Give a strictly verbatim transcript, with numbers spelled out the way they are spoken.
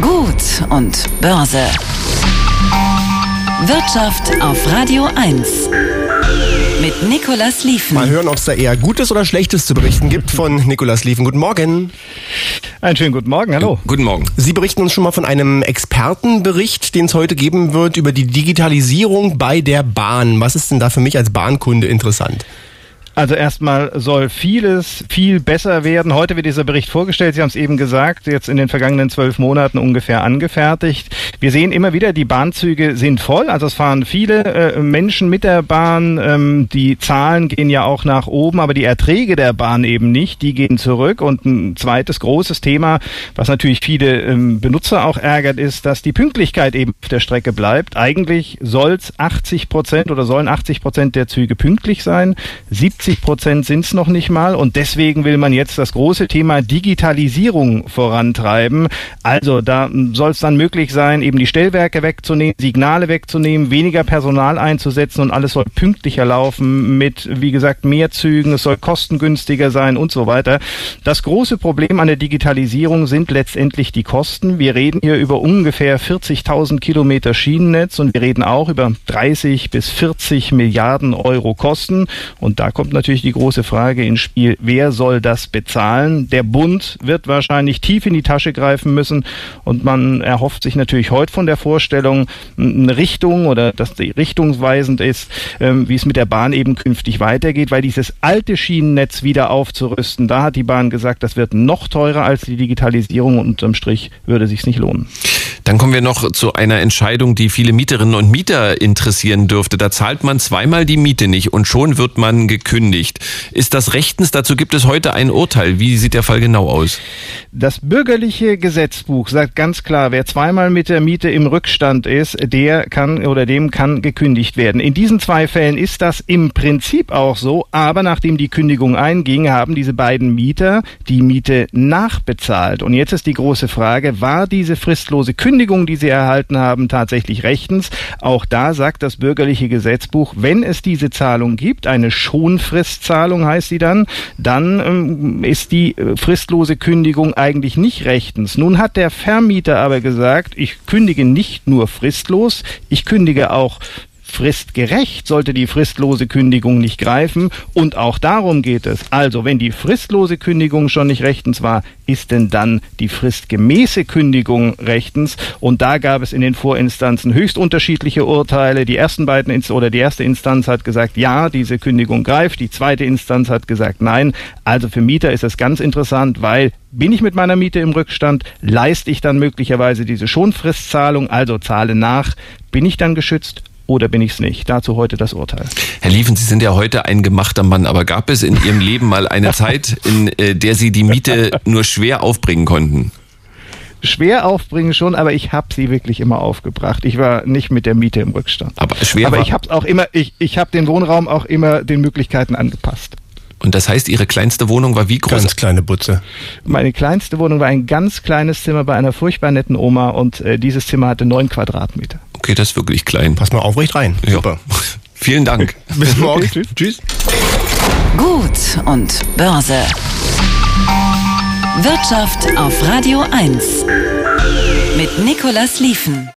Gut und Börse. Wirtschaft auf Radio eins. Mit Nicolas Lieven. Mal hören, ob es da eher Gutes oder Schlechtes zu berichten gibt von Nicolas Lieven. Guten Morgen. Einen schönen guten Morgen, hallo. Guten Morgen. Sie berichten uns schon mal von einem Expertenbericht, den es heute geben wird, über die Digitalisierung bei der Bahn. Was ist denn da für mich als Bahnkunde interessant? Also erstmal soll vieles viel besser werden. Heute wird dieser Bericht vorgestellt. Sie haben es eben gesagt, jetzt in den vergangenen zwölf Monaten ungefähr angefertigt. Wir sehen immer wieder, die Bahnzüge sind voll. Also es fahren viele äh, Menschen mit der Bahn. Ähm, die Zahlen gehen ja auch nach oben, aber die Erträge der Bahn eben nicht. Die gehen zurück. Und ein zweites großes Thema, was natürlich viele ähm, Benutzer auch ärgert, ist, dass die Pünktlichkeit eben auf der Strecke bleibt. Eigentlich soll es achtzig Prozent oder sollen achtzig Prozent der Züge pünktlich sein. siebzig Prozent sind es noch nicht mal und deswegen will man jetzt das große Thema Digitalisierung vorantreiben. Also da soll es dann möglich sein, eben die Stellwerke wegzunehmen, Signale wegzunehmen, weniger Personal einzusetzen und alles soll pünktlicher laufen mit, wie gesagt, mehr Zügen, es soll kostengünstiger sein und so weiter. Das große Problem an der Digitalisierung sind letztendlich die Kosten. Wir reden hier über ungefähr vierzigtausend Kilometer Schienennetz und wir reden auch über dreißig bis vierzig Milliarden Euro Kosten und da kommt natürlich die große Frage ins Spiel, wer soll das bezahlen? Der Bund wird wahrscheinlich tief in die Tasche greifen müssen und man erhofft sich natürlich heute von der Vorstellung eine Richtung oder dass die richtungsweisend ist, wie es mit der Bahn eben künftig weitergeht, weil dieses alte Schienennetz wieder aufzurüsten, da hat die Bahn gesagt, das wird noch teurer als die Digitalisierung und unterm Strich würde es sich nicht lohnen. Dann kommen wir noch zu einer Entscheidung, die viele Mieterinnen und Mieter interessieren dürfte. Da zahlt man zweimal die Miete nicht und schon wird man gekündigt. Ist das rechtens? Dazu gibt es heute ein Urteil. Wie sieht der Fall genau aus? Das bürgerliche Gesetzbuch sagt ganz klar, wer zweimal mit der Miete im Rückstand ist, der kann oder dem kann gekündigt werden. In diesen zwei Fällen ist das im Prinzip auch so, aber nachdem die Kündigung einging, haben diese beiden Mieter die Miete nachbezahlt. Und jetzt ist die große Frage, war diese fristlose Kündigung Kündigung, die sie erhalten haben, tatsächlich rechtens. Auch da sagt das bürgerliche Gesetzbuch, wenn es diese Zahlung gibt, eine Schonfristzahlung heißt sie dann, dann ähm, ist die äh, fristlose Kündigung eigentlich nicht rechtens. Nun hat der Vermieter aber gesagt, ich kündige nicht nur fristlos, ich kündige auch fristgerecht, sollte die fristlose Kündigung nicht greifen. Und auch darum geht es. Also, wenn die fristlose Kündigung schon nicht rechtens war, ist denn dann die fristgemäße Kündigung rechtens? Und da gab es in den Vorinstanzen höchst unterschiedliche Urteile. Die ersten beiden Inst- oder die erste Instanz hat gesagt, ja, diese Kündigung greift. Die zweite Instanz hat gesagt, nein. Also für Mieter ist es ganz interessant, weil bin ich mit meiner Miete im Rückstand, leiste ich dann möglicherweise diese Schonfristzahlung, also zahle nach, bin ich dann geschützt? Oder bin ich es nicht? Dazu heute das Urteil. Herr Lieven, Sie sind ja heute ein gemachter Mann, aber gab es in Ihrem Leben mal eine Zeit, in der Sie die Miete nur schwer aufbringen konnten? Schwer aufbringen schon, aber ich habe sie wirklich immer aufgebracht. Ich war nicht mit der Miete im Rückstand. Aber schwer aber war ich habe auch immer, ich, ich habe den Wohnraum auch immer den Möglichkeiten angepasst. Und das heißt, Ihre kleinste Wohnung war wie groß? Ganz kleine Butze. Meine kleinste Wohnung war ein ganz kleines Zimmer bei einer furchtbar netten Oma und äh, dieses Zimmer hatte neun Quadratmeter. Okay, das ist wirklich klein. Pass mal aufrecht rein. Ja. Super. Vielen Dank. Bis morgen. Tschüss. Tschüss. Gut und Börse. Wirtschaft auf Radio eins. Mit Nicolas Lieven.